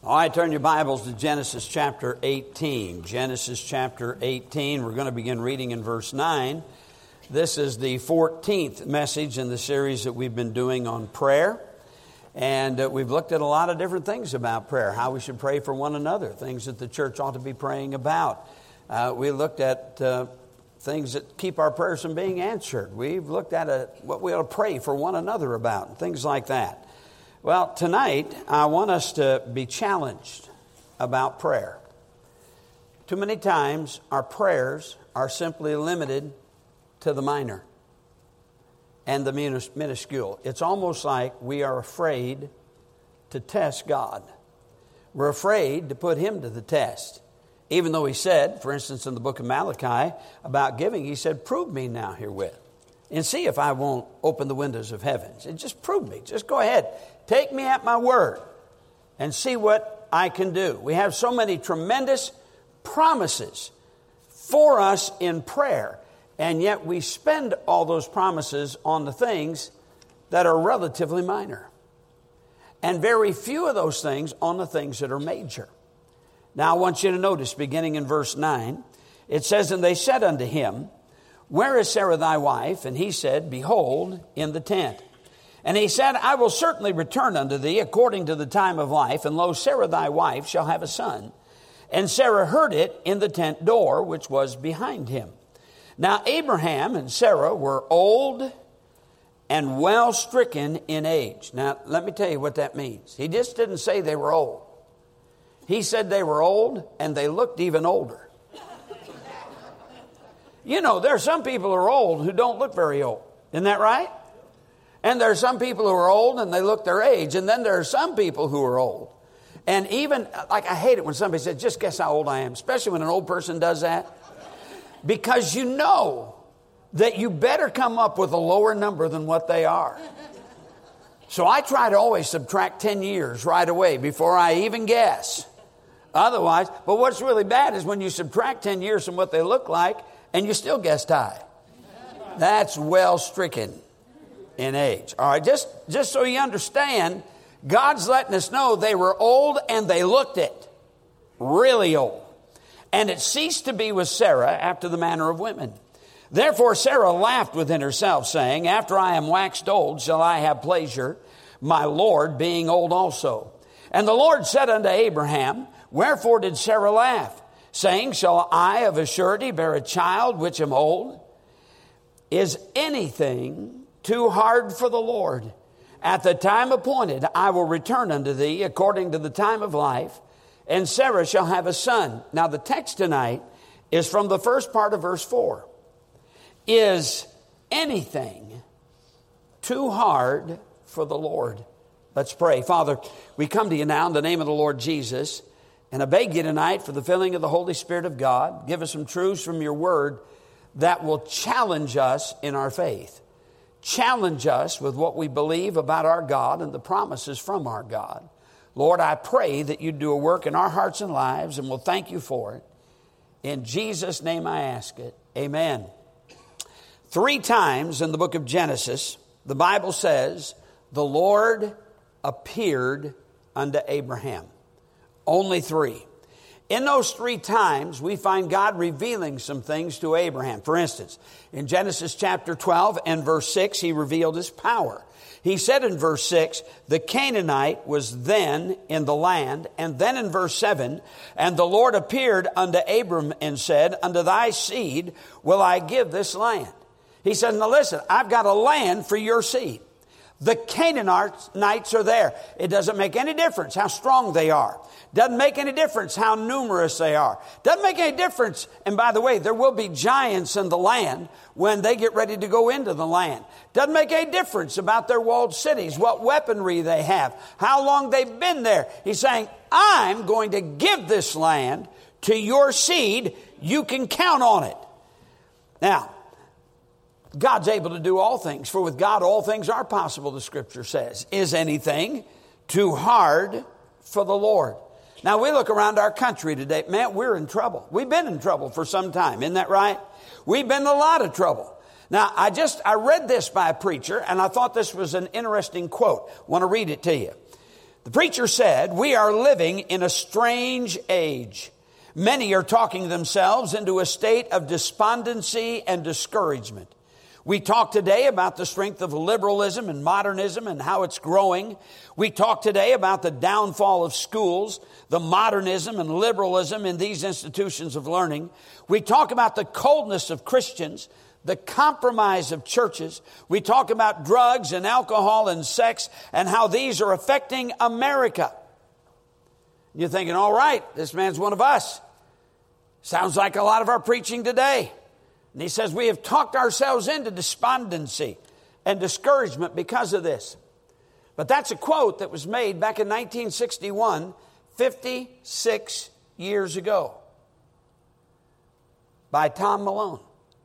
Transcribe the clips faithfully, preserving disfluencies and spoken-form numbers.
All right, turn your Bibles to Genesis chapter eighteen. Genesis chapter eighteen. We're going to begin reading in verse nine. This is the fourteenth message in the series that we've been doing on prayer. And uh, we've looked at a lot of different things about prayer, how we should pray for one another, things that the church ought to be praying about. Uh, we looked at uh, things that keep our prayers from being answered. We've looked at a, what we ought to pray for one another about, and things like that. Well, tonight, I want us to be challenged about prayer. Too many times, our prayers are simply limited to the minor and the minuscule. It's almost like we are afraid to test God. We're afraid to put Him to the test. Even though He said, for instance, in the book of Malachi, about giving, He said, prove me now herewith, and see if I won't open the windows of heaven. And just prove me. Just go ahead. Take me at my word and see what I can do. We have so many tremendous promises for us in prayer, and yet we spend all those promises on the things that are relatively minor, and very few of those things on the things that are major. Now I want you to notice, beginning in verse nine, it says, "And they said unto him, Where is Sarah thy wife? And he said, Behold, in the tent. And he said, I will certainly return unto thee according to the time of life, and lo, Sarah thy wife shall have a son. And Sarah heard it in the tent door, which was behind him. Now Abraham and Sarah were old and well stricken in age." Now let me tell you what that means. He just didn't say they were old. He said they were old and they looked even older. You know, there are some people who are old who don't look very old. Isn't that right? And there are some people who are old and they look their age. And then there are some people who are old. And even, like, I hate it when somebody says, just guess how old I am. Especially when an old person does that. Because you know that you better come up with a lower number than what they are. So I try to always subtract ten years right away before I even guess. Otherwise, but what's really bad is when you subtract ten years from what they look like and you still guessed high. That's well stricken in age. All right, just, just so you understand, God's letting us know they were old and they looked it. Really old. And it ceased to be with Sarah after the manner of women. Therefore Sarah laughed within herself, saying, After I am waxed old, shall I have pleasure, my Lord being old also. And the Lord said unto Abraham, Wherefore did Sarah laugh, saying, Shall I of a surety bear a child which am old? Is anything too hard for the Lord? At the time appointed, I will return unto thee according to the time of life, and Sarah shall have a son. Now the text tonight is from the first part of verse four. Is anything too hard for the Lord? Let's pray. Father, we come to you now in the name of the Lord Jesus, and I beg you tonight for the filling of the Holy Spirit of God. Give us some truths from your word that will challenge us in our faith. Challenge us with what we believe about our God and the promises from our God. Lord, I pray that you do a work in our hearts and lives, and we'll thank you for it. In Jesus' name I ask it. Amen. Three times in the book of Genesis, the Bible says, the Lord appeared unto Abraham. Only three. In those three times, we find God revealing some things to Abraham. For instance, in Genesis chapter twelve and verse six, he revealed his power. He said in verse six, the Canaanite was then in the land. And then in verse seven, and the Lord appeared unto Abram and said, Unto thy seed will I give this land. He said, now listen, I've got a land for your seed. The Canaanites are there. It doesn't make any difference how strong they are. Doesn't make any difference how numerous they are. Doesn't make any difference. And by the way, there will be giants in the land when they get ready to go into the land. Doesn't make any difference about their walled cities, what weaponry they have, how long they've been there. He's saying, I'm going to give this land to your seed. You can count on it. Now, God's able to do all things, for with God all things are possible, the Scripture says. Is anything too hard for the Lord? Now, we look around our country today. Man, we're in trouble. We've been in trouble for some time. Isn't that right? We've been in a lot of trouble. Now, I just, I read this by a preacher, and I thought this was an interesting quote. I want to read it to you. The preacher said, we are living in a strange age. Many are talking themselves into a state of despondency and discouragement. We talk today about the strength of liberalism and modernism and how it's growing. We talk today about the downfall of schools, the modernism and liberalism in these institutions of learning. We talk about the coldness of Christians, the compromise of churches. We talk about drugs and alcohol and sex and how these are affecting America. You're thinking, all right, this man's one of us. Sounds like a lot of our preaching today. And he says, we have talked ourselves into despondency and discouragement because of this. But that's a quote that was made back in nineteen sixty-one, fifty-six years ago, by Tom Malone.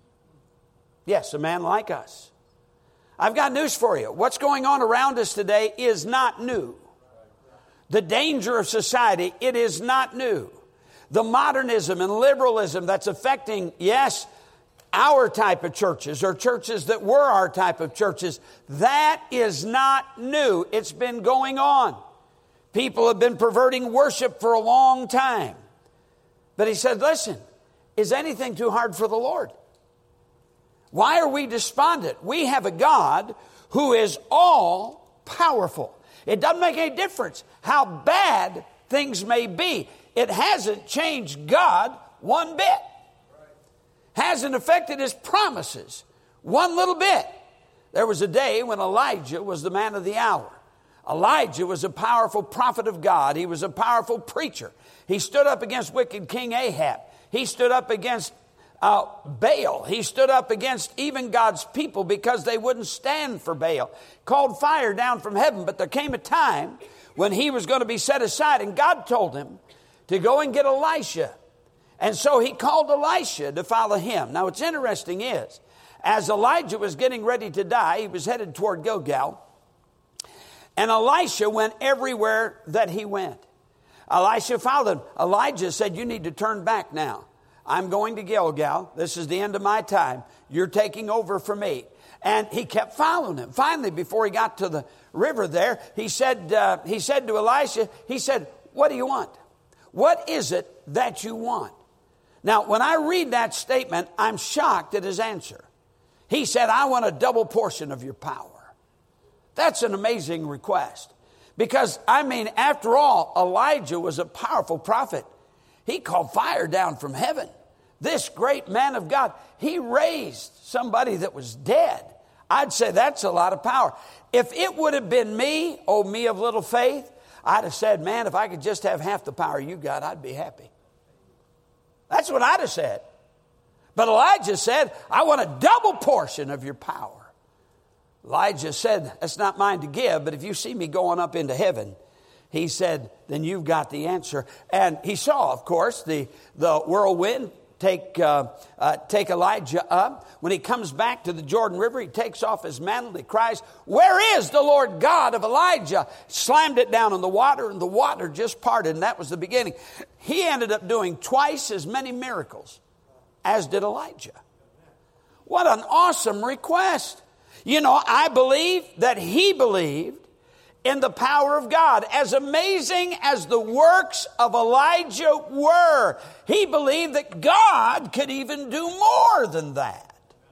Yes, a man like us. I've got news for you. What's going on around us today is not new. The danger of society, it is not new. The modernism and liberalism that's affecting, yes, our type of churches or churches that were our type of churches, that is not new. It's been going on. People have been perverting worship for a long time. But he said, listen, is anything too hard for the Lord? Why are we despondent? We have a God who is all powerful. It doesn't make any difference how bad things may be. It hasn't changed God one bit. Hasn't affected his promises one little bit. There was a day when Elijah was the man of the hour. Elijah was a powerful prophet of God. He was a powerful preacher. He stood up against wicked King Ahab. He stood up against uh, Baal. He stood up against even God's people because they wouldn't stand for Baal. Called fire down from heaven. But there came a time when he was going to be set aside, and God told him to go and get Elisha. And so he called Elisha to follow him. Now what's interesting is, as Elijah was getting ready to die, he was headed toward Gilgal. And Elisha went everywhere that he went. Elisha followed him. Elijah said, you need to turn back now. I'm going to Gilgal. This is the end of my time. You're taking over for me. And he kept following him. Finally, before he got to the river there, he said, uh, he said to Elisha, he said, what do you want? What is it that you want? Now, when I read that statement, I'm shocked at his answer. He said, I want a double portion of your power. That's an amazing request. Because, I mean, after all, Elijah was a powerful prophet. He called fire down from heaven. This great man of God, he raised somebody that was dead. I'd say that's a lot of power. If it would have been me, oh, me of little faith, I'd have said, man, if I could just have half the power you got, I'd be happy. That's what I'd have said. But Elijah said, I want a double portion of your power. Elijah said, that's not mine to give, but if you see me going up into heaven, he said, then you've got the answer. And he saw, of course, the, the whirlwind take, uh, uh, take Elijah up. When he comes back to the Jordan River, he takes off his mantle. He cries, where is the Lord God of Elijah? Slammed it down in the water, and the water just parted, and that was the beginning. He ended up doing twice as many miracles as did Elijah. What an awesome request. You know, I believe that he believed in the power of God. As amazing as the works of Elijah were, he believed that God could even do more than that.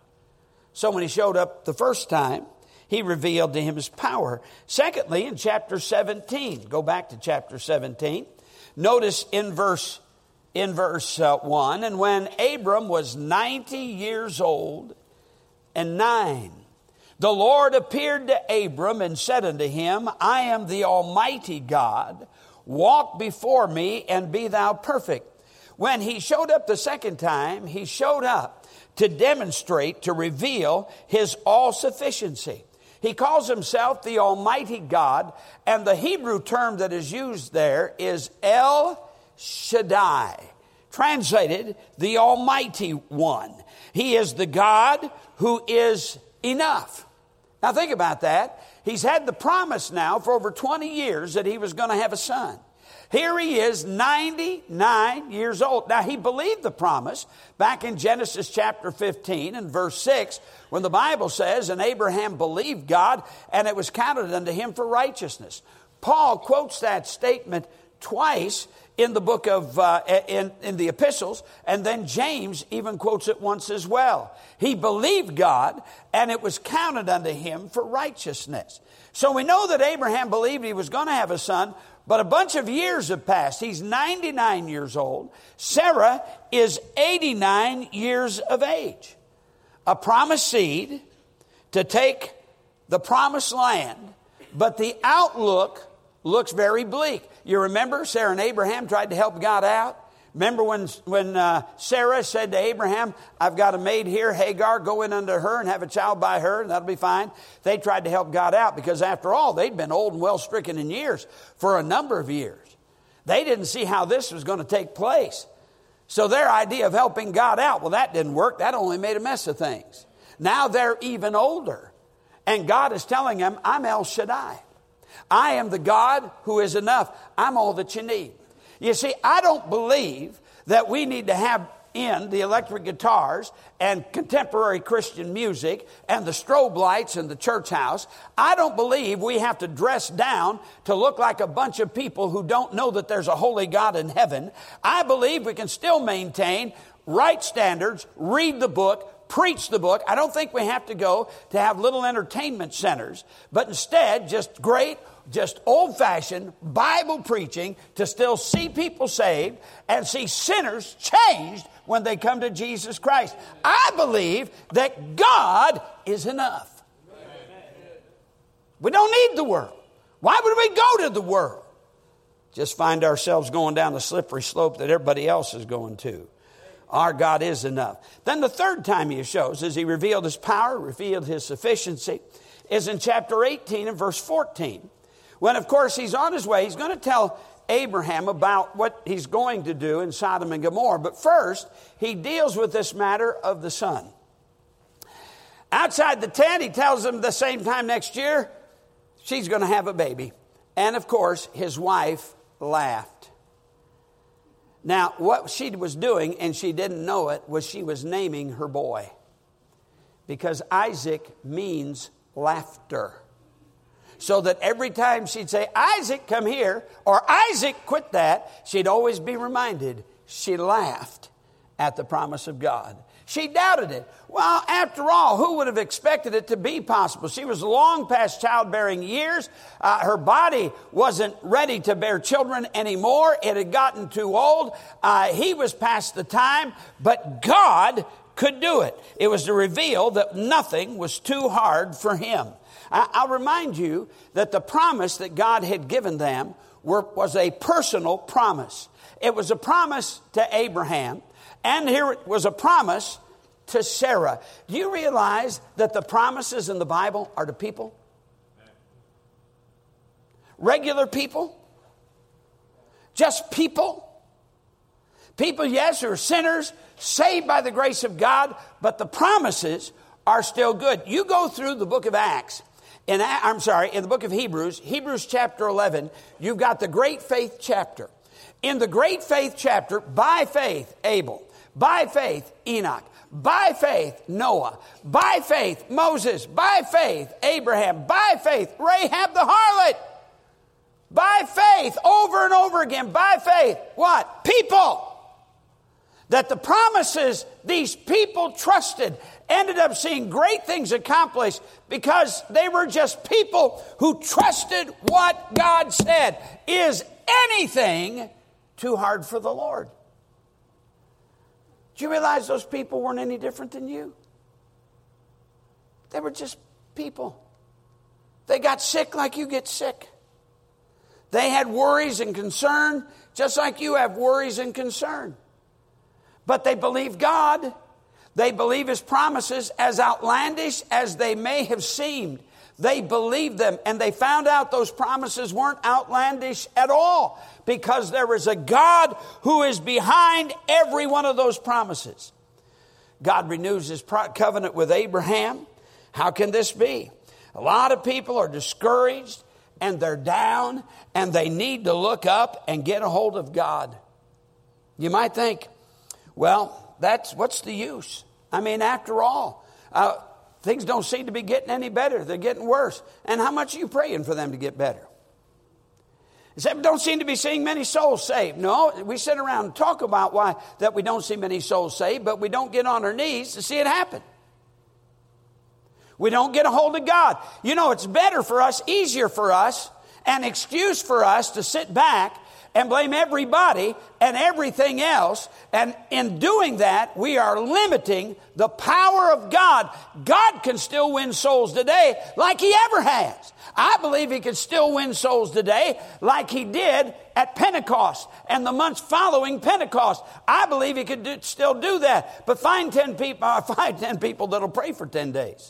So when he showed up the first time, he revealed to him his power. Secondly, in chapter seventeen, go back to chapter seventeen. Notice in verse in verse uh, one, and when Abram was ninety years old and nine, the Lord appeared to Abram and said unto him, I am the Almighty God. Walk before me and be thou perfect. When he showed up the second time, he showed up to demonstrate, to reveal his all-sufficiency. He calls himself the Almighty God, and the Hebrew term that is used there is El Shaddai, translated the Almighty One. He is the God who is enough. Now think about that. He's had the promise now for over twenty years that he was going to have a son. Here he is, ninety-nine years old. Now he believed the promise back in Genesis chapter fifteen and verse six, when the Bible says, and Abraham believed God, and it was counted unto him for righteousness. Paul quotes that statement twice in the book of, uh, in, in the epistles, and then James even quotes it once as well. He believed God, and it was counted unto him for righteousness. So we know that Abraham believed he was going to have a son, but a bunch of years have passed. He's ninety-nine years old. Sarah is eighty-nine years of age. A promised seed to take the promised land, but the outlook looks very bleak. You remember Sarah and Abraham tried to help God out? Remember when, when uh, Sarah said to Abraham, I've got a maid here, Hagar, go in unto her and have a child by her, and that'll be fine. They tried to help God out because after all, they'd been old and well stricken in years for a number of years. They didn't see how this was going to take place. So their idea of helping God out, well, that didn't work. That only made a mess of things. Now they're even older. And God is telling them, I'm El Shaddai. I am the God who is enough. I'm all that you need. You see, I don't believe that we need to have in the electric guitars and contemporary Christian music and the strobe lights in the church house. I don't believe we have to dress down to look like a bunch of people who don't know that there's a holy God in heaven. I believe we can still maintain right standards, read the book, preach the book. I don't think we have to go to have little entertainment centers, but instead just great, just old-fashioned Bible preaching to still see people saved and see sinners changed when they come to Jesus Christ. I believe that God is enough. We don't need the world. Why would we go to the world? Just find ourselves going down the slippery slope that everybody else is going to. Our God is enough. Then the third time he shows, as he revealed his power, revealed his sufficiency, is in chapter eighteen and verse fourteen. When, of course, he's on his way, he's going to tell Abraham about what he's going to do in Sodom and Gomorrah. But first, he deals with this matter of the son. Outside the tent, he tells them the same time next year, she's going to have a baby. And, of course, his wife laughed. Now, what she was doing, and she didn't know it, was she was naming her boy. Because Isaac means laughter. So that every time she'd say, Isaac, come here, or Isaac, quit that, she'd always be reminded she laughed at the promise of God. She doubted it. Well, after all, who would have expected it to be possible? She was long past childbearing years. Uh, her body wasn't ready to bear children anymore. It had gotten too old. Uh, he was past the time, but God could do it. It was to reveal that nothing was too hard for him. I'll remind you that the promise that God had given them were, was a personal promise. It was a promise to Abraham, and here it was a promise to Sarah. Do you realize that the promises in the Bible are to people? Regular people? Just people? People, yes, who are sinners, saved by the grace of God, but the promises are still good. You go through the book of Acts. In, I'm sorry, in the book of Hebrews, Hebrews chapter eleven, you've got the great faith chapter. In the great faith chapter, by faith, Abel. By faith, Enoch. By faith, Noah. By faith, Moses. By faith, Abraham. By faith, Rahab the harlot. By faith, over and over again. By faith, what? People. That the promises these people trusted ended up seeing great things accomplished because they were just people who trusted what God said. Is anything too hard for the Lord? Do you realize those people weren't any different than you? They were just people. They got sick like you get sick. They had worries and concern just like you have worries and concern. But they believe God. They believe his promises, as outlandish as they may have seemed. They believed them, and they found out those promises weren't outlandish at all because there is a God who is behind every one of those promises. God renews his covenant with Abraham. How can this be? A lot of people are discouraged and they're down and they need to look up and get a hold of God. You might think, well, that's what's the use? I mean, after all, uh, things don't seem to be getting any better. They're getting worse. And how much are you praying for them to get better? You say, we don't seem to be seeing many souls saved. No, we sit around and talk about why that we don't see many souls saved, but we don't get on our knees to see it happen. We don't get a hold of God. You know, it's better for us, easier for us, an excuse for us to sit back and blame everybody and everything else. And in doing that, we are limiting the power of God. God can still win souls today like He ever has. I believe He can still win souls today like He did at Pentecost and the months following Pentecost. I believe He could do, still do that. But find ten people, uh, find ten people that'll pray for ten days.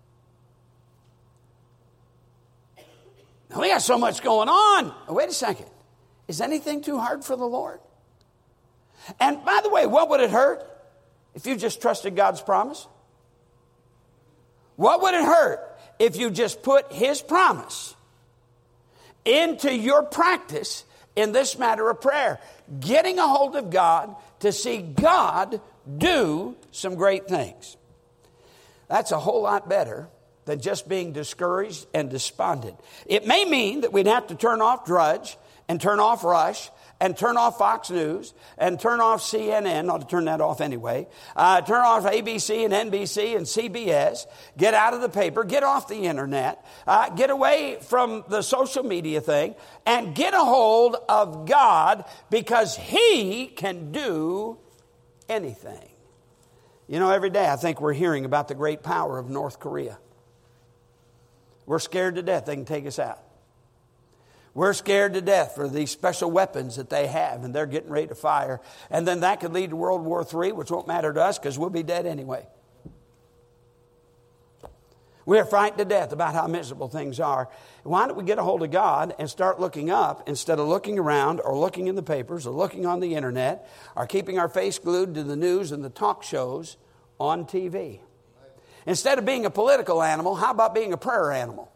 Now, we got so much going on. Wait a second. Is anything too hard for the Lord? And by the way, what would it hurt if you just trusted God's promise? What would it hurt if you just put His promise into your practice in this matter of prayer? Getting a hold of God to see God do some great things. That's a whole lot better than just being discouraged and despondent. It may mean that we'd have to turn off Drudge and turn off Rush, and turn off Fox News, and turn off C N N, ought to turn that off anyway, uh, turn off A B C and N B C and C B S, get out of the paper, get off the internet, uh, get away from the social media thing, and get a hold of God, because He can do anything. You know, every day I think we're hearing about the great power of North Korea. We're scared to death they can take us out. We're scared to death for these special weapons that they have, and they're getting ready to fire. And then that could lead to World War Three, which won't matter to us because we'll be dead anyway. We're frightened to death about how miserable things are. Why don't we get a hold of God and start looking up instead of looking around or looking in the papers or looking on the internet or keeping our face glued to the news and the talk shows on T V? Instead of being a political animal, how about being a prayer animal?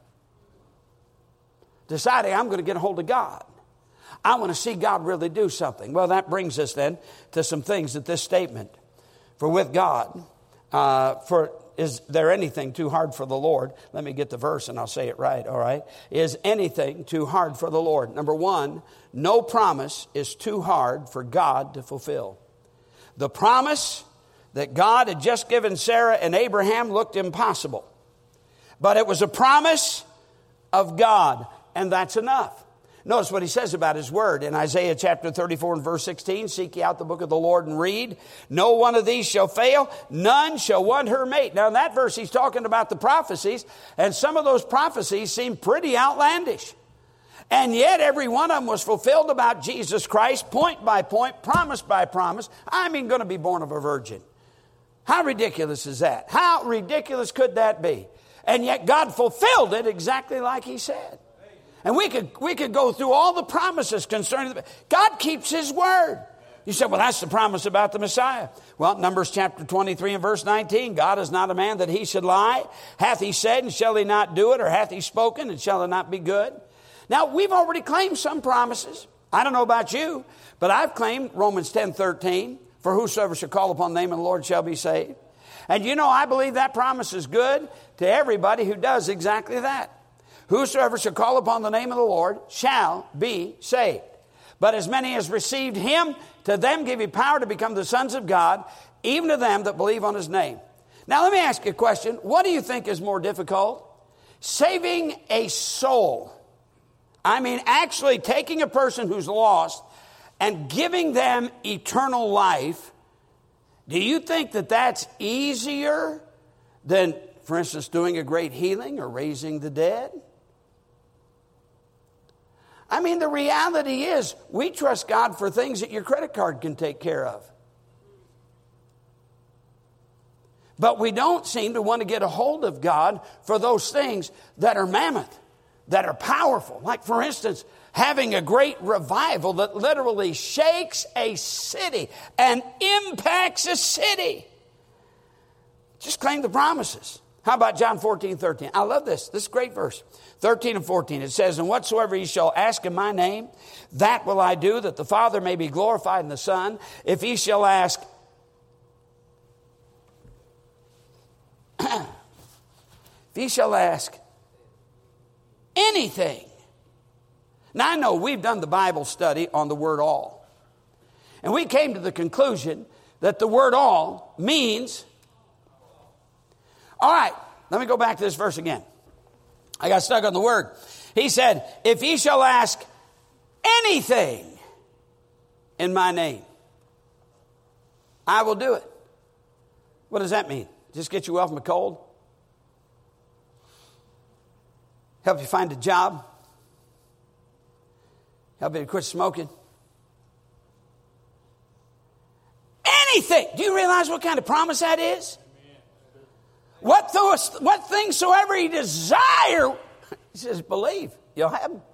Deciding I'm going to get a hold of God. I want to see God really do something. Well, that brings us then to some things that this statement, for with God, uh, for is there anything too hard for the Lord? Let me get the verse and I'll say it right, all right? Is anything too hard for the Lord? Number one, no promise is too hard for God to fulfill. The promise that God had just given Sarah and Abraham looked impossible. But it was a promise of God. And that's enough. Notice what He says about His word in Isaiah chapter thirty-four and verse sixteen. Seek ye out the book of the Lord and read. No one of these shall fail. None shall want her mate. Now in that verse He's talking about the prophecies. And some of those prophecies seem pretty outlandish. And yet every one of them was fulfilled about Jesus Christ, point by point, promise by promise. I mean, going to be born of a virgin. How ridiculous is that? How ridiculous could that be? And yet God fulfilled it exactly like He said. And we could we could go through all the promises concerning the, God keeps His word. You said, well, that's the promise about the Messiah. Well, Numbers chapter twenty-three and verse nineteen, God is not a man that He should lie. Hath He said, and shall He not do it? Or hath He spoken, and shall it not be good? Now, we've already claimed some promises. I don't know about you, but I've claimed Romans ten thirteen, for whosoever shall call upon the name of the Lord shall be saved. And you know, I believe that promise is good to everybody who does exactly that. Whosoever shall call upon the name of the Lord shall be saved. But as many as received Him, to them give He power to become the sons of God, even to them that believe on His name. Now let me ask you a question. What do you think is more difficult? Saving a soul. I mean, actually taking a person who's lost and giving them eternal life. Do you think that that's easier than, for instance, doing a great healing or raising the dead? I mean, the reality is we trust God for things that your credit card can take care of. But we don't seem to want to get a hold of God for those things that are mammoth, that are powerful. Like, for instance, having a great revival that literally shakes a city and impacts a city. Just claim the promises. How about John fourteen thirteen? I love this. This is a great verse. thirteen and fourteen. It says, and whatsoever ye shall ask in my name, that will I do, that the Father may be glorified in the Son. If ye shall ask, if ye shall ask anything Now I know we've done the Bible study on the word all. And we came to the conclusion that the word all means, all right, let me go back to this verse again. I got stuck on the word. He said, if ye shall ask anything in my name, I will do it. What does that mean? Just get you well from a cold? Help you find a job? Help you to quit smoking? Anything. Do you realize what kind of promise that is? What, th- what things soever ye desire, he says, believe, you'll have them.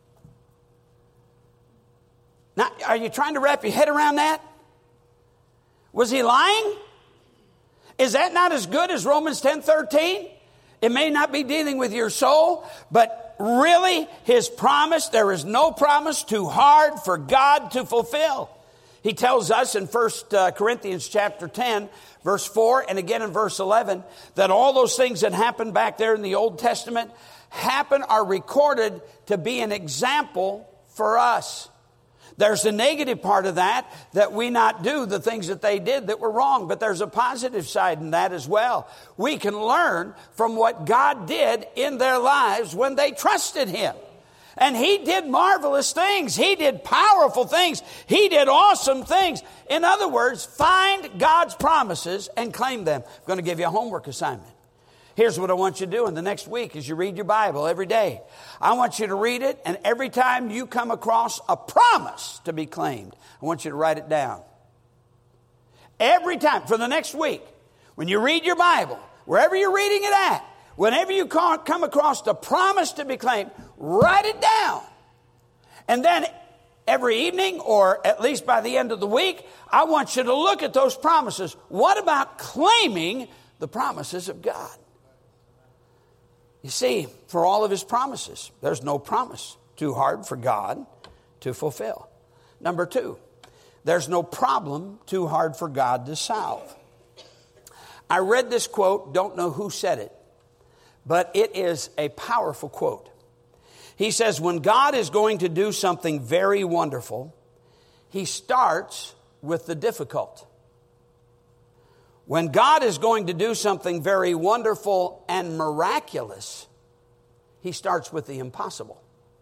Now, are you trying to wrap your head around that? Was he lying? Is that not as good as Romans ten thirteen? It may not be dealing with your soul, but really his promise, there is no promise too hard for God to fulfill. He tells us in First Corinthians chapter ten, verse four, and again in verse eleven, that all those things that happened back there in the Old Testament happen, are recorded to be an example for us. There's the negative part of that, that we not do the things that they did that were wrong. But there's a positive side in that as well. We can learn from what God did in their lives when they trusted Him. And He did marvelous things. He did powerful things. He did awesome things. In other words, find God's promises and claim them. I'm going to give you a homework assignment. Here's what I want you to do in the next week as you read your Bible every day. I want you to read it, and every time you come across a promise to be claimed, I want you to write it down. Every time, for the next week, when you read your Bible, wherever you're reading it at, whenever you come across a promise to be claimed, write it down. And then every evening, or at least by the end of the week, I want you to look at those promises. What about claiming the promises of God? You see, for all of His promises, there's no promise too hard for God to fulfill. Number two, there's no problem too hard for God to solve. I read this quote, don't know who said it, but it is a powerful quote. He says, when God is going to do something very wonderful, He starts with the difficult. When God is going to do something very wonderful and miraculous, He starts with the impossible.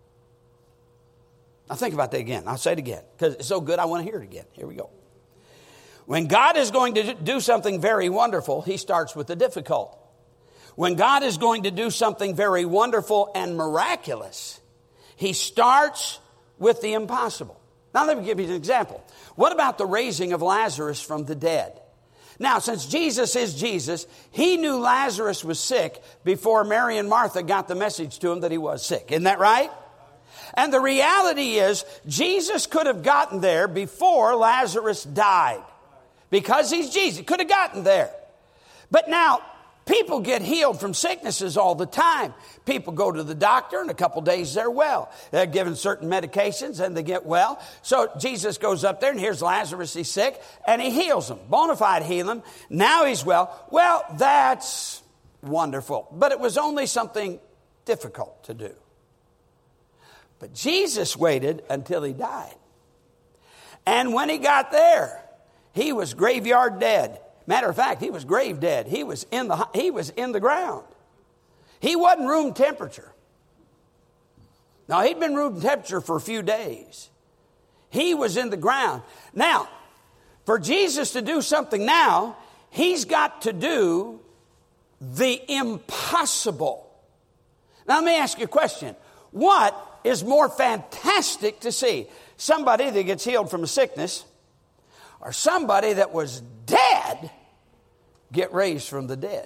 Now think about that again. I'll say it again because it's so good I want to hear it again. Here we go. When God is going to do something very wonderful, He starts with the difficult. When God is going to do something very wonderful and miraculous, He starts with the impossible. Now let me give you an example. What about the raising of Lazarus from the dead? Now, since Jesus is Jesus, He knew Lazarus was sick before Mary and Martha got the message to him that he was sick. Isn't that right? And the reality is, Jesus could have gotten there before Lazarus died. Because He's Jesus. He could have gotten there. But now, people get healed from sicknesses all the time. People go to the doctor, and a couple days they're well. They're given certain medications, and they get well. So Jesus goes up there, and here's Lazarus. He's sick, and He heals him. Bona fide heal him. Now he's well. Well, that's wonderful. But it was only something difficult to do. But Jesus waited until He died. And when He got there, He was graveyard dead. Matter of fact, He was grave dead. He was in the, he was in the ground. He wasn't room temperature. Now, he'd been room temperature for a few days. He was in the ground. Now, for Jesus to do something now, He's got to do the impossible. Now, let me ask you a question. What is more fantastic to see? Somebody that gets healed from a sickness, or somebody that was dead get raised from the dead?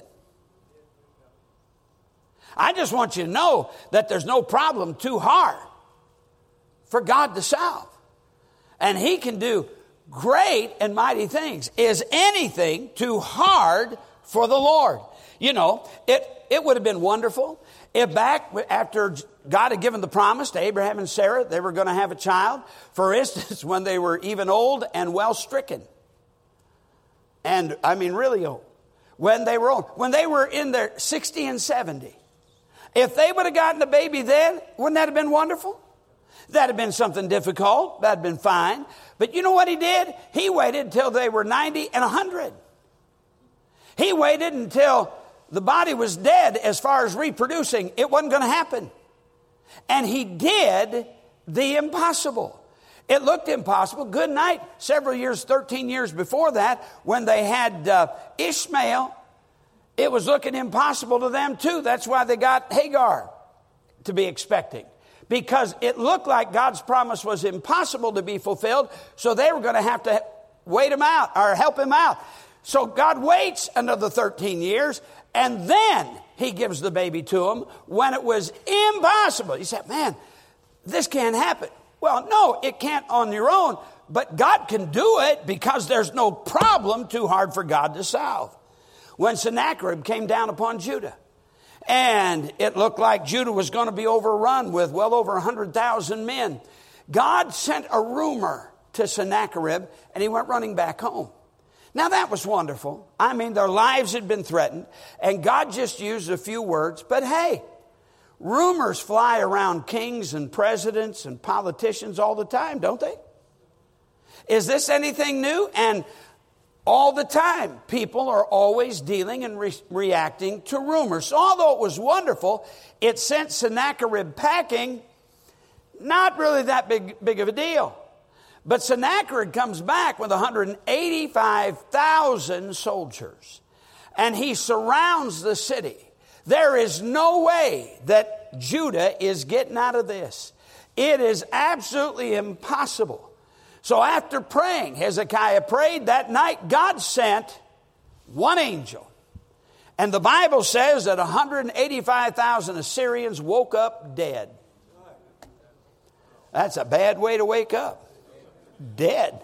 I just want you to know that there's no problem too hard for God to solve. And He can do great and mighty things. Is anything too hard for the Lord? You know, it, it would have been wonderful if back after God had given the promise to Abraham and Sarah, they were going to have a child. For instance, when they were even old and well stricken. And I mean really old. When they were old. When they were in their sixty and seventy. If they would have gotten a baby then, wouldn't that have been wonderful? That had been something difficult. That had been fine. But you know what he did? He waited until they were ninety and one hundred. He waited until the body was dead as far as reproducing. It wasn't going to happen. And he did the impossible. It looked impossible. Good night. Several years, thirteen years before that, when they had uh, Ishmael, it was looking impossible to them too. That's why they got Hagar to be expecting. Because it looked like God's promise was impossible to be fulfilled, so they were going to have to wait him out or help him out. So God waits another thirteen years, and then he gives the baby to him when it was impossible. He said, man, this can't happen. Well, no, it can't on your own, but God can do it because there's no problem too hard for God to solve. When Sennacherib came down upon Judah, and it looked like Judah was going to be overrun with well over one hundred thousand men, God sent a rumor to Sennacherib, and he went running back home. Now, that was wonderful. I mean, their lives had been threatened, and God just used a few words. But hey, rumors fly around kings and presidents and politicians all the time, don't they? Is this anything new? And all the time, people are always dealing and re- reacting to rumors. So although it was wonderful, it sent Sennacherib packing. Not really that big, big of a deal. But Sennacherib comes back with one hundred eighty-five thousand soldiers. And he surrounds the city. There is no way that Judah is getting out of this. It is absolutely impossible. So after praying, Hezekiah prayed that night. God sent one angel. And the Bible says that one hundred eighty-five thousand Assyrians woke up dead. That's a bad way to wake up. Dead.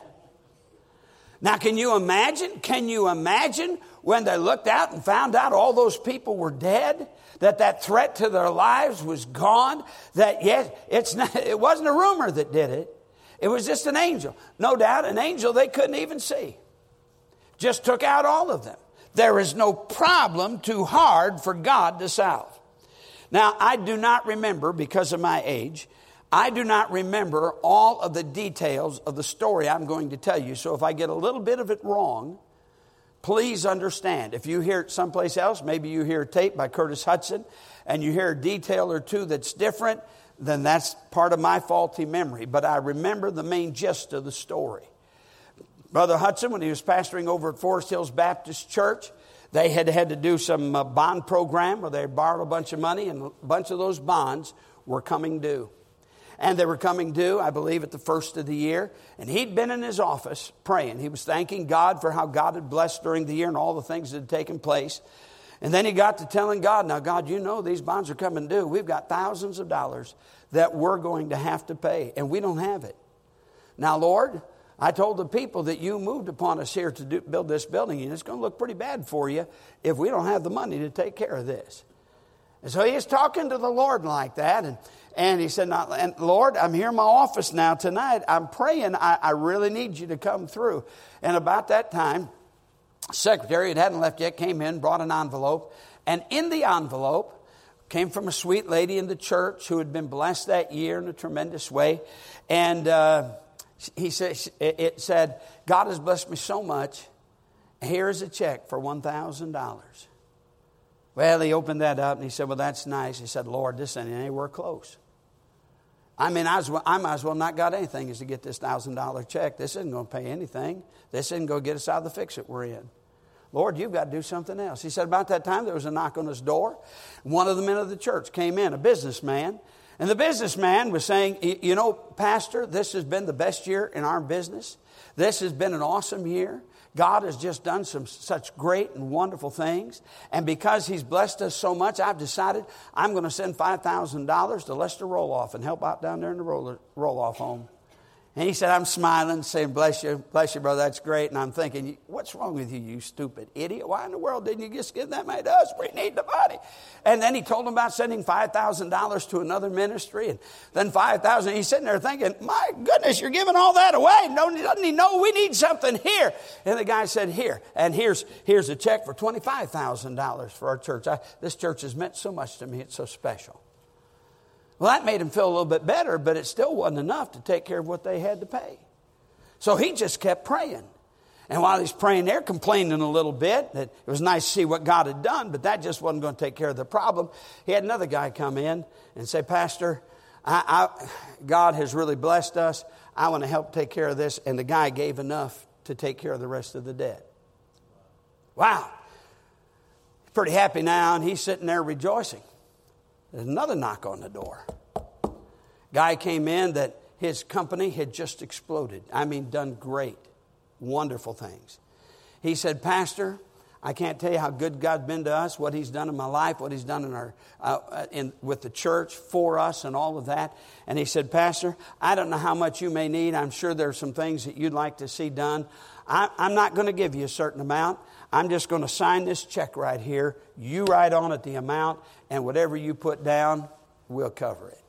Now, can you imagine? Can you imagine when they looked out and found out all those people were dead? That that threat to their lives was gone? That, yes, it's not, it wasn't a rumor that did it. It was just an angel. No doubt, an angel they couldn't even see. Just took out all of them. There is no problem too hard for God to solve. Now, I do not remember, because of my age, I do not remember all of the details of the story I'm going to tell you. So if I get a little bit of it wrong, please understand. If you hear it someplace else, maybe you hear a tape by Curtis Hudson, and you hear a detail or two that's different, then that's part of my faulty memory. But I remember the main gist of the story. Brother Hudson, when he was pastoring over at Forest Hills Baptist Church, they had had to do some uh, bond program where they borrowed a bunch of money, and a bunch of those bonds were coming due. And they were coming due, I believe, at the first of the year. And he'd been in his office praying. He was thanking God for how God had blessed during the year and all the things that had taken place. And then he got to telling God, now, God, you know these bonds are coming due. We've got thousands of dollars that we're going to have to pay, and we don't have it. Now, Lord, I told the people that you moved upon us here to do, build this building, and it's going to look pretty bad for you if we don't have the money to take care of this. And so he was talking to the Lord like that, and And he said, and Lord, I'm here in my office now tonight. I'm praying. I, I really need you to come through. And about that time, secretary, it hadn't left yet, came in, brought an envelope. And in the envelope came from a sweet lady in the church who had been blessed that year in a tremendous way. And uh, he said, it said, God has blessed me so much. Here is a check for one thousand dollars. Well, he opened that up and he said, well, that's nice. He said, Lord, this ain't anywhere close. I mean, I, well, I might as well not got anything as to get this one thousand dollars check. This isn't going to pay anything. This isn't going to get us out of the fix that we're in. Lord, you've got to do something else. He said, about that time, there was a knock on his door. One of the men of the church came in, a businessman. And the businessman was saying, you know, Pastor, this has been the best year in our business. This has been an awesome year. God has just done some such great and wonderful things. And because he's blessed us so much, I've decided I'm going to send five thousand dollars to Lester Roloff and help out down there in the roller, Roloff home. And he said, I'm smiling, saying, bless you, bless you, brother, that's great. And I'm thinking, what's wrong with you, you stupid idiot? Why in the world didn't you just give that money to us? We need the money. And then he told him about sending five thousand dollars to another ministry, and then five thousand dollars. He's sitting there thinking, my goodness, you're giving all that away. Doesn't he know we need something here? And the guy said, here, and here's here's a check for twenty-five thousand dollars for our church. I, this church has meant so much to me. It's so special. Well, that made him feel a little bit better, but it still wasn't enough to take care of what they had to pay. So he just kept praying. And while he's praying there, complaining a little bit, that it was nice to see what God had done, but that just wasn't going to take care of the problem. He had another guy come in and say, Pastor, I, I, God has really blessed us. I want to help take care of this. And the guy gave enough to take care of the rest of the debt. Wow. He's pretty happy now, and he's sitting there rejoicing. There's another knock on the door. Guy came in that his company had just exploded. I mean, done great, wonderful things. He said, Pastor, I can't tell you how good God's been to us, what he's done in my life, what he's done in our uh, in with the church for us and all of that. And he said, Pastor, I don't know how much you may need. I'm sure there's some things that you'd like to see done. I, I'm not going to give you a certain amount. I'm just going to sign this check right here. You write on it the amount, and whatever you put down, we'll cover it.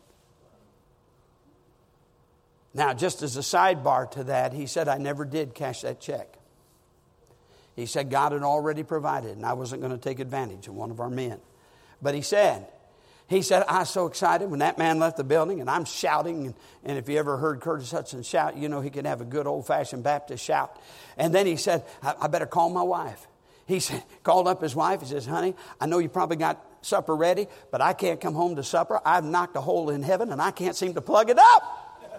Now, just as a sidebar to that, he said, I never did cash that check. He said God had already provided, and I wasn't going to take advantage of one of our men. But he said, he said, I was so excited when that man left the building, and I'm shouting. And, and if you ever heard Curtis Hudson shout, you know he could have a good old-fashioned Baptist shout. And then he said, I, I better call my wife. He said, called up his wife. He says, honey, I know you probably got supper ready, but I can't come home to supper. I've knocked a hole in heaven, and I can't seem to plug it up.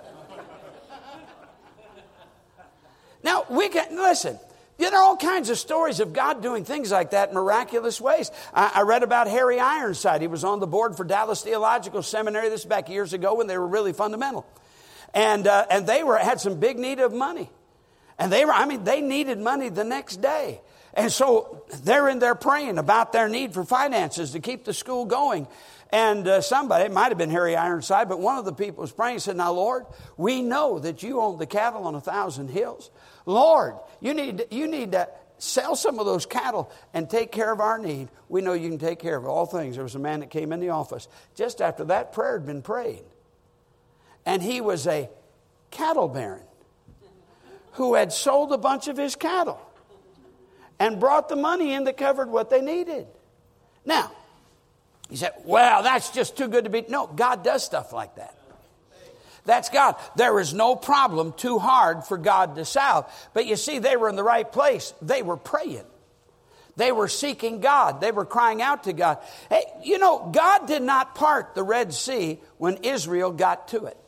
Now, we can, listen, there are all kinds of stories of God doing things like that in miraculous ways. I, I read about Harry Ironside. He was on the board for Dallas Theological Seminary. This back years ago when they were really fundamental. And uh, and they were had some big need of money. And they were, I mean, they needed money the next day. And so they're in there praying about their need for finances to keep the school going. And uh, somebody, it might have been Harry Ironside, but one of the people was praying and said, now, Lord, we know that you own the cattle on a thousand hills. Lord, you need, you need to sell some of those cattle and take care of our need. We know you can take care of all things. There was a man that came in the office just after that prayer had been prayed. And he was a cattle baron who had sold a bunch of his cattle and brought the money in that covered what they needed. Now, he said, well, that's just too good to be. No, God does stuff like that. That's God. There is no problem too hard for God to solve. But you see, they were in the right place. They were praying. They were seeking God. They were crying out to God. Hey, you know, God did not part the Red Sea when Israel got to it.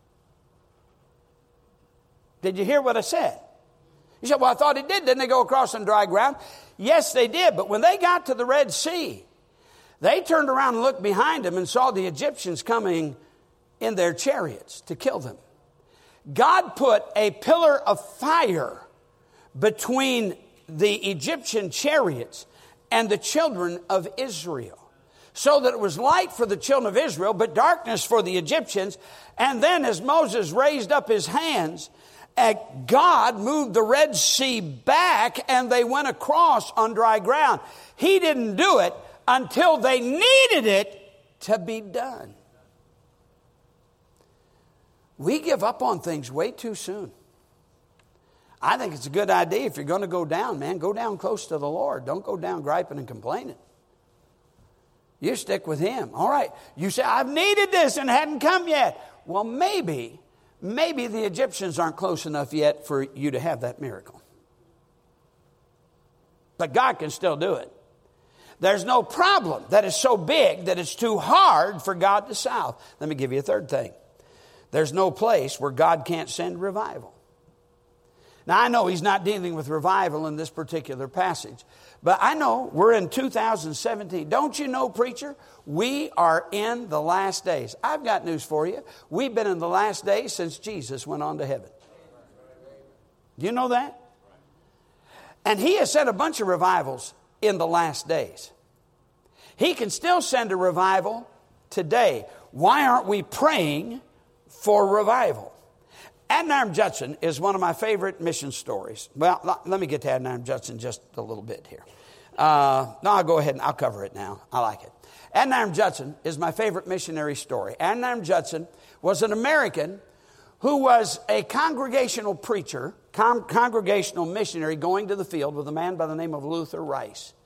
Did you hear what I said? You said, well, I thought he did. Didn't they go across on dry ground? Yes, they did. But when they got to the Red Sea, they turned around and looked behind them and saw the Egyptians coming in their chariots to kill them. God put a pillar of fire between the Egyptian chariots and the children of Israel, so that it was light for the children of Israel, but darkness for the Egyptians. And then as Moses raised up his hands, God moved the Red Sea back and they went across on dry ground. He didn't do it until they needed it to be done. We give up on things way too soon. I think it's a good idea if you're going to go down, man, go down close to the Lord. Don't go down griping and complaining. You stick with him. All right. You say, I've needed this and it hadn't come yet. Well, maybe, maybe the Egyptians aren't close enough yet for you to have that miracle. But God can still do it. There's no problem that is so big that it's too hard for God to solve. Let me give you a third thing. There's no place where God can't send revival. Now, I know he's not dealing with revival in this particular passage, but I know we're in two thousand seventeen. Don't you know, preacher, we are in the last days. I've got news for you. We've been in the last days since Jesus went on to heaven. Do you know that? And he has sent a bunch of revivals in the last days. He can still send a revival today. Why aren't we praying for revival? Adoniram Judson is one of my favorite mission stories. Well, let me get to Adoniram Judson just a little bit here. Uh, no, I'll go ahead and I'll cover it now. I like it. Adoniram Judson is my favorite missionary story. Adoniram Judson was an American who was a congregational preacher, con- congregational missionary going to the field with a man by the name of Luther Rice.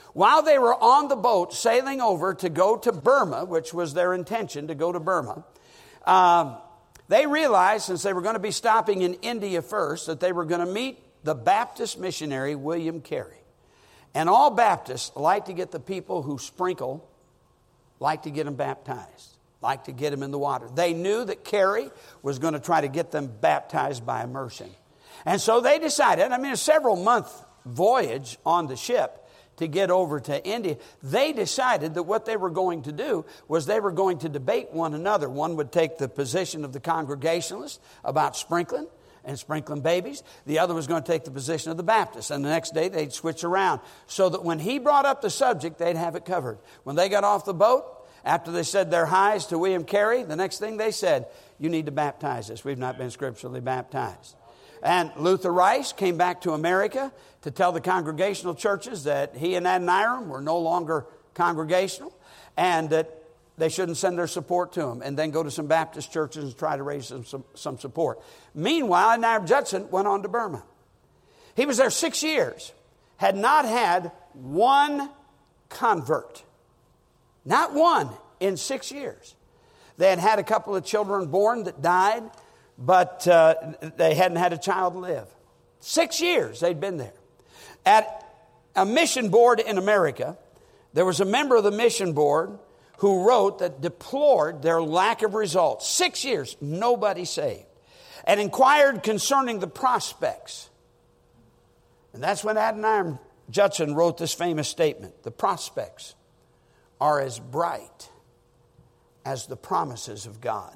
While they were on the boat sailing over to go to Burma, which was their intention to go to Burma, um, they realized, since they were going to be stopping in India first, that they were going to meet the Baptist missionary William Carey. And all Baptists like to get the people who sprinkle, like to get them baptized, like to get them in the water. They knew that Carey was going to try to get them baptized by immersion. And so they decided, I mean, a several month voyage on the ship to get over to India, they decided that what they were going to do was they were going to debate one another. One would take the position of the Congregationalists about sprinkling and sprinkling babies. The other was going to take the position of the Baptists. And the next day they'd switch around so that when he brought up the subject, they'd have it covered. When they got off the boat, after they said their highs to William Carey, the next thing they said, you need to baptize us. We've not been scripturally baptized. And Luther Rice came back to America to tell the Congregational churches that he and Adoniram were no longer congregational and that they shouldn't send their support to him, and then go to some Baptist churches and try to raise some, some, some support. Meanwhile, Adoniram Judson went on to Burma. He was there six years, had not had one convert. Not one in six years. They had had a couple of children born that died, but uh, they hadn't had a child live. Six years they'd been there. At a mission board in America, there was a member of the mission board who wrote that deplored their lack of results. Six years, nobody saved. And inquired concerning the prospects. And that's when Adoniram Judson wrote this famous statement. The prospects are as bright as the promises of God.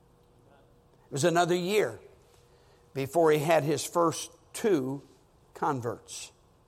It was another year before he had his first two converts.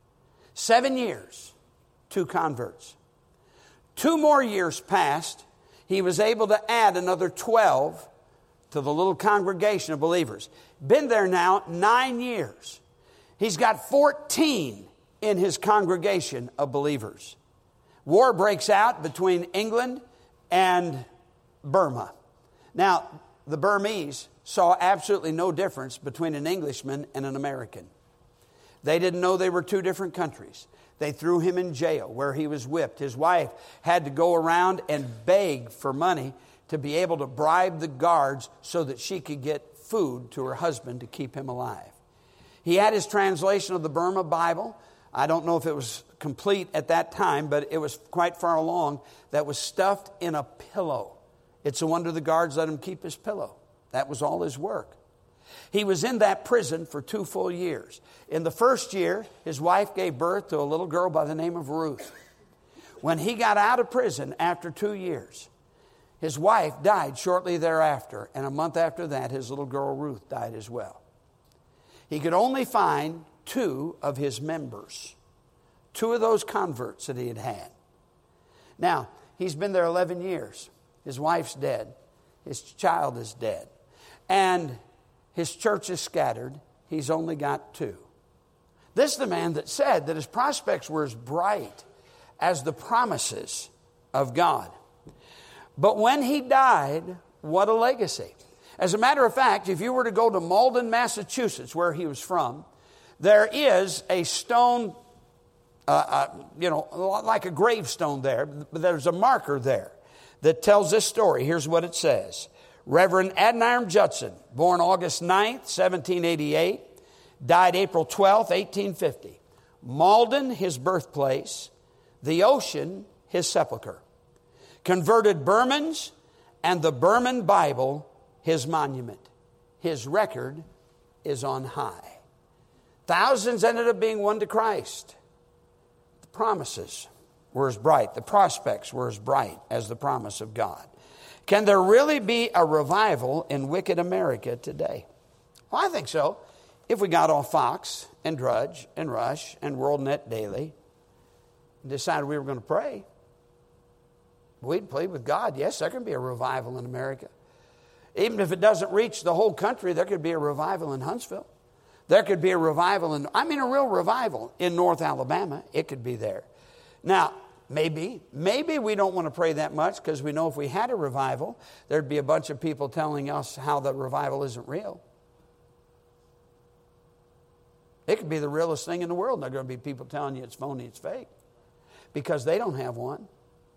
Seven years, two converts. Two more years passed. He was able to add another twelve to the little congregation of believers. Been there now nine years. He's got fourteen in his congregation of believers. War breaks out between England and Burma. Now, the Burmese saw absolutely no difference between an Englishman and an American. They didn't know they were two different countries. They threw him in jail where he was whipped. His wife had to go around and beg for money to be able to bribe the guards so that she could get food to her husband to keep him alive. He had his translation of the Burma Bible. I don't know if it was complete at that time, but it was quite far along, that was stuffed in a pillow. It's a wonder the guards let him keep his pillow. That was all his work. He was in that prison for two full years. In the first year, his wife gave birth to a little girl by the name of Ruth. When he got out of prison after two years, his wife died shortly thereafter, and a month after that, his little girl Ruth died as well. He could only find two of his members, two of those converts that he had had. Now, he's been there eleven years. His wife's dead. His child is dead. And his church is scattered. He's only got two. This is the man that said that his prospects were as bright as the promises of God. But when he died, what a legacy. As a matter of fact, if you were to go to Malden, Massachusetts, where he was from, there is a stone, uh, uh, you know, like a gravestone there. But there's a marker there that tells this story. Here's what it says. Reverend Adoniram Judson, born August ninth, seventeen eighty-eight, died April twelfth, eighteen fifty. Malden, his birthplace. The ocean, his sepulcher. Converted Burmans, and the Burman Bible, his monument. His record is on high. Thousands ended up being won to Christ. The promises were as bright. The prospects were as bright as the promise of God. Can there really be a revival in wicked America today? Well, I think so. If we got off Fox and Drudge and Rush and WorldNet Daily and decided we were going to pray, we'd plead with God. Yes, there can be a revival in America. Even if it doesn't reach the whole country, there could be a revival in Huntsville. There could be a revival in, I mean a real revival in North Alabama. It could be there. Now, maybe, maybe we don't want to pray that much because we know if we had a revival, there'd be a bunch of people telling us how the revival isn't real. It could be the realest thing in the world. There are going to be people telling you it's phony, it's fake. Because they don't have one.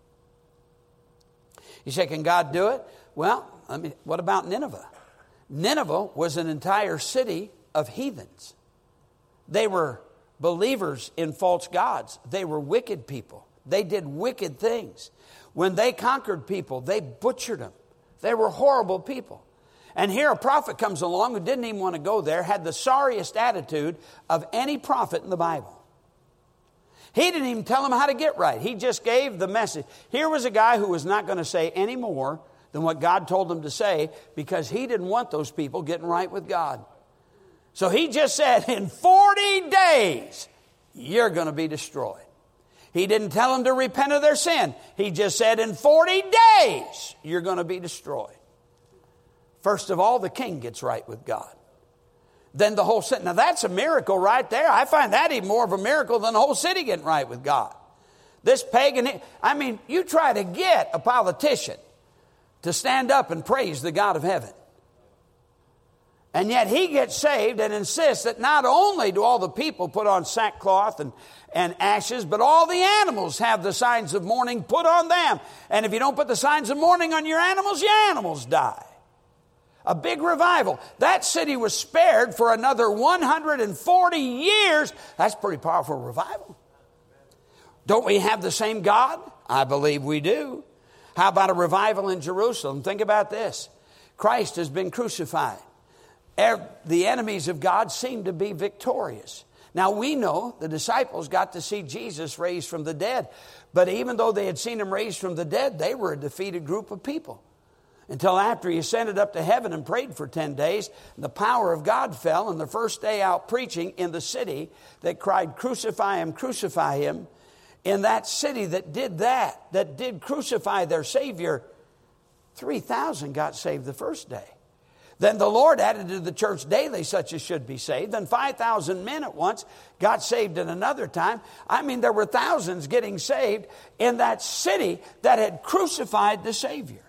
You say, can God do it? Well, I mean, what about Nineveh? Nineveh was an entire city of heathens. They were believers in false gods. They were wicked people. They did wicked things. When they conquered people, they butchered them. They were horrible people. And here a prophet comes along who didn't even want to go there, had the sorriest attitude of any prophet in the Bible. He didn't even tell them how to get right. He just gave the message. Here was a guy who was not going to say any more than what God told him to say, because he didn't want those people getting right with God. So he just said, in forty days, you're going to be destroyed. He didn't tell them to repent of their sin. He just said, in forty days, you're going to be destroyed. First of all, the king gets right with God. Then the whole city. Now that's a miracle right there. I find that even more of a miracle than the whole city getting right with God. This pagan, I mean, you try to get a politician to stand up and praise the God of heaven. And yet he gets saved and insists that not only do all the people put on sackcloth and, and ashes, but all the animals have the signs of mourning put on them. And if you don't put the signs of mourning on your animals, your animals die. A big revival. That city was spared for another one hundred forty years. That's pretty powerful revival. Don't we have the same God? I believe we do. How about a revival in Jerusalem? Think about this. Christ has been crucified. The enemies of God seem to be victorious. Now we know the disciples got to see Jesus raised from the dead. But even though they had seen him raised from the dead, they were a defeated group of people. Until after he ascended up to heaven and prayed for ten days, the power of God fell. And the first day out preaching in the city that cried, crucify him, crucify him. In that city that did that, that did crucify their Savior, three thousand got saved the first day. Then the Lord added to the church daily such as should be saved. Then five thousand men at once got saved at another time. I mean, there were thousands getting saved in that city that had crucified the Savior.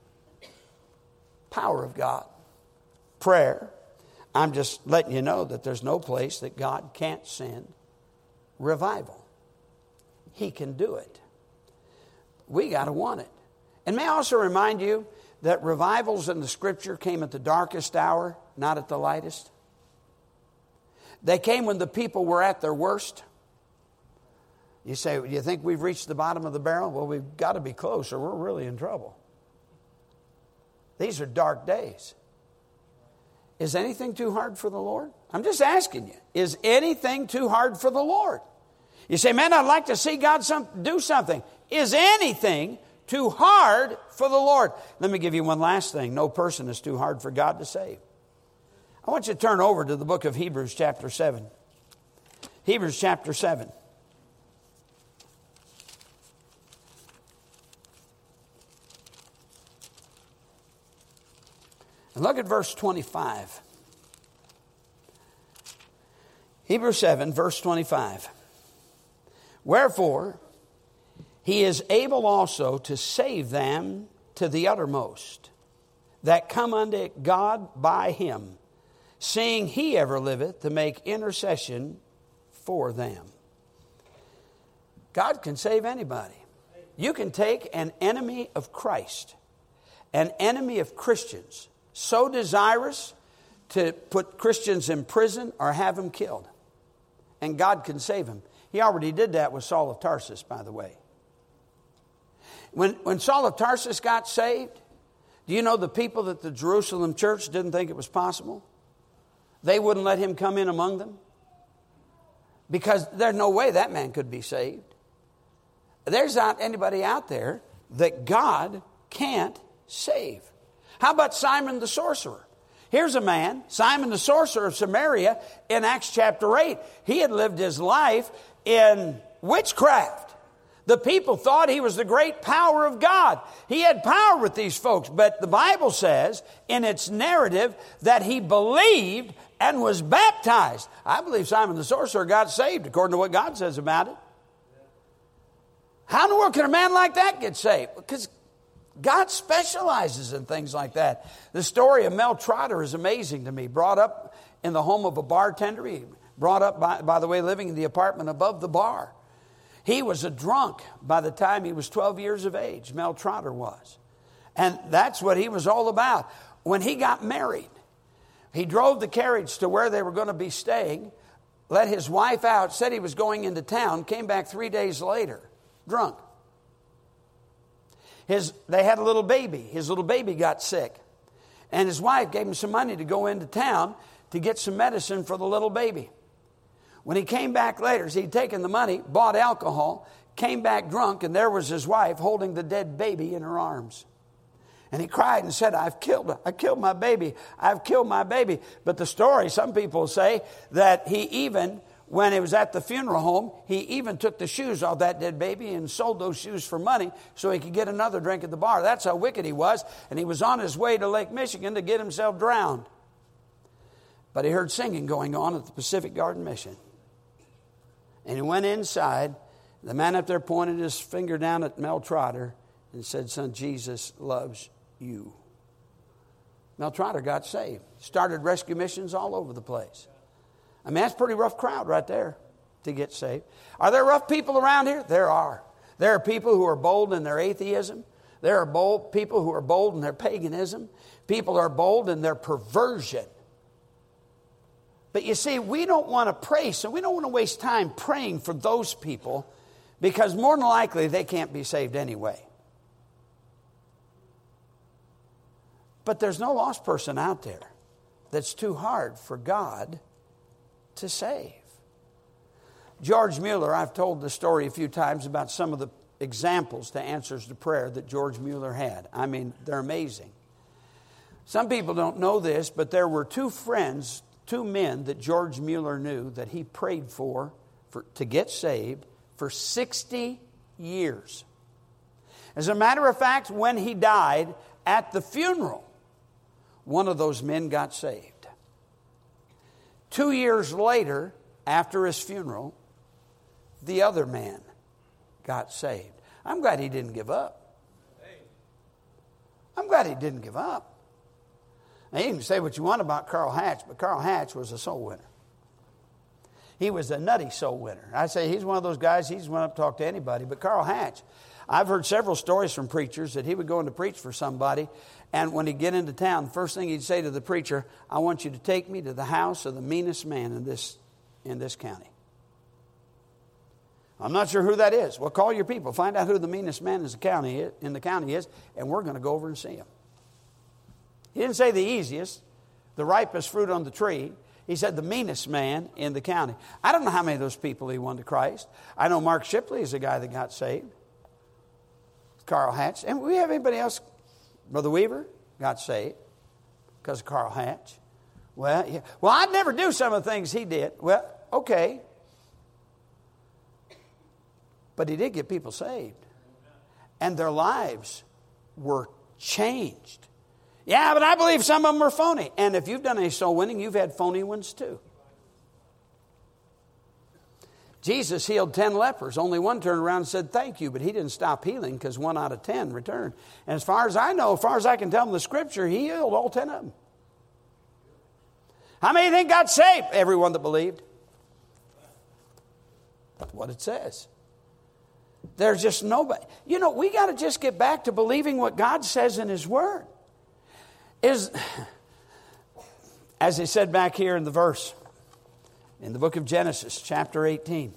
Power of God. Prayer. I'm just letting you know that there's no place that God can't send revival. He can do it. We got to want it. And may I also remind you that revivals in the Scripture came at the darkest hour, not at the lightest. They came when the people were at their worst. You say, do you think we've reached the bottom of the barrel? Well, we've got to be close or we're really in trouble. These are dark days. Is anything too hard for the Lord? I'm just asking you. Is anything too hard for the Lord? You say, man, I'd like to see God some, do something. Is anything too hard for the Lord? Let me give you one last thing. No person is too hard for God to save. I want you to turn over to the book of Hebrews chapter seven. Hebrews chapter seven. And look at verse twenty-five. Hebrews seven, verse twenty-five. Wherefore, he is able also to save them to the uttermost, that come unto God by him, seeing he ever liveth to make intercession for them. God can save anybody. You can take an enemy of Christ, an enemy of Christians, so desirous to put Christians in prison or have them killed, and God can save them. He already did that with Saul of Tarsus, by the way. When, when Saul of Tarsus got saved, do you know the people that the Jerusalem church didn't think it was possible? They wouldn't let him come in among them. Because there's no way that man could be saved. There's not anybody out there that God can't save. How about Simon the sorcerer? Here's a man, Simon the sorcerer of Samaria, in Acts chapter eight. He had lived his life in witchcraft. The people thought he was the great power of God. He had power with these folks, but the Bible says in its narrative that he believed and was baptized. I believe Simon the sorcerer got saved according to what God says about it. How in the world can a man like that get saved? Because God specializes in things like that. The story of Mel Trotter is amazing to me. Brought up in the home of a bartender. He brought up, by, by the way, living in the apartment above the bar. He was a drunk by the time he was twelve years of age. Mel Trotter was. And that's what he was all about. When he got married, he drove the carriage to where they were going to be staying, let his wife out, said he was going into town, came back three days later, drunk. His, they had a little baby. His little baby got sick. And his wife gave him some money to go into town to get some medicine for the little baby. When he came back later, so he'd taken the money, bought alcohol, came back drunk, and there was his wife holding the dead baby in her arms. And he cried and said, I've killed, I killed my baby. I've killed my baby. But the story, some people say that he even, when he was at the funeral home, he even took the shoes off that dead baby and sold those shoes for money so he could get another drink at the bar. That's how wicked he was. And he was on his way to Lake Michigan to get himself drowned. But he heard singing going on at the Pacific Garden Mission. And he went inside. The man up there pointed his finger down at Mel Trotter and said, son, Jesus loves you. Mel Trotter got saved. Started rescue missions all over the place. I mean, that's a pretty rough crowd right there to get saved. Are there rough people around here? There are. There are people who are bold in their atheism. There are bold people who are bold in their paganism. People are bold in their perversion. But you see, we don't want to pray, so we don't want to waste time praying for those people because more than likely they can't be saved anyway. But there's no lost person out there that's too hard for God to save. George Mueller, I've told the story a few times about some of the examples to answers to prayer that George Mueller had. I mean, they're amazing. Some people don't know this, but there were two friends, two men that George Mueller knew that he prayed for, for to get saved for sixty years. As a matter of fact, when he died at the funeral, one of those men got saved. Two years later, after his funeral, the other man got saved. I'm glad he didn't give up. I'm glad he didn't give up. Now, you can say what you want about Carl Hatch, but Carl Hatch was a soul winner. He was a nutty soul winner. I say he's one of those guys, he's went up to talk to anybody. But Carl Hatch, I've heard several stories from preachers that he would go in to preach for somebody, and when he'd get into town, the first thing he'd say to the preacher, I want you to take me to the house of the meanest man in this, in this county. I'm not sure who that is. Well, call your people. Find out who the meanest man in the county is, in the county is, and we're going to go over and see him. He didn't say the easiest, the ripest fruit on the tree. He said the meanest man in the county. I don't know how many of those people he won to Christ. I know Mark Shipley is a guy that got saved. Carl Hatch. And we have anybody else? Brother Weaver got saved because of Carl Hatch. Well, yeah. Well, I'd never do some of the things he did. Well, okay. But he did get people saved. And their lives were changed. Yeah, but I believe some of them were phony. And if you've done any soul winning, you've had phony ones too. Jesus healed ten lepers. Only one turned around and said, thank you. But he didn't stop healing because one out of ten returned. And as far as I know, as far as I can tell from the scripture, he healed all ten of them. How many think got saved? Everyone that believed. That's what it says. There's just nobody. You know, we got to just get back to believing what God says in his word. Is, as he said back here in the verse, in the book of Genesis, chapter eighteen,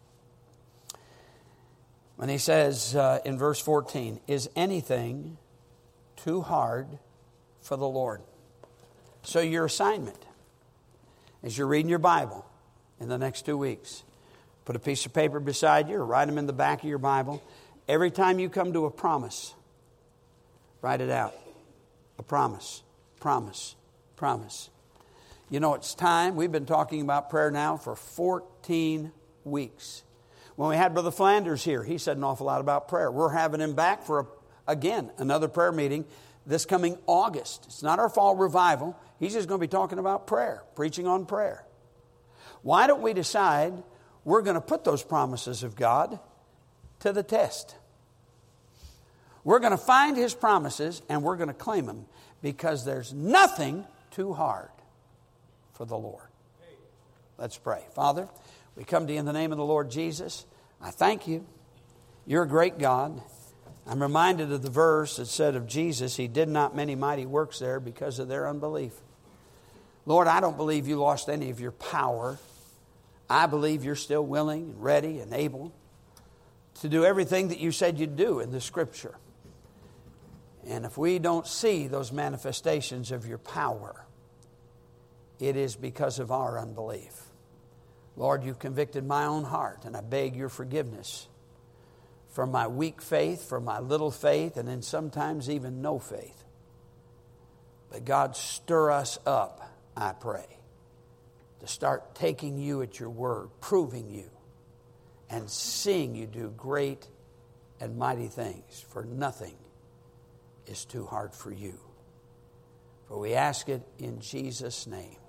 when he says uh, in verse fourteen, is anything too hard for the Lord? So your assignment, as you're reading your Bible in the next two weeks, put a piece of paper beside you or write them in the back of your Bible. Every time you come to a promise, write it out. A promise, promise, promise. You know, it's time. We've been talking about prayer now for fourteen weeks. When we had Brother Flanders here, he said an awful lot about prayer. We're having him back for, a, again, another prayer meeting this coming August. It's not our fall revival. He's just going to be talking about prayer, preaching on prayer. Why don't we decide we're going to put those promises of God to the test? We're going to find his promises and we're going to claim them because there's nothing too hard for the Lord. Let's pray. Father, we come to you in the name of the Lord Jesus. I thank you. You're a great God. I'm reminded of the verse that said of Jesus, He did not many mighty works there because of their unbelief. Lord, I don't believe you lost any of your power. I believe you're still willing and ready and able to do everything that you said you'd do in the Scripture. And if we don't see those manifestations of your power, it is because of our unbelief. Lord, you've convicted my own heart, and I beg your forgiveness for my weak faith, for my little faith, and then sometimes even no faith. But God, stir us up, I pray, to start taking you at your word, proving you, and seeing you do great and mighty things. For nothing is too hard for you. For we ask it in Jesus' name.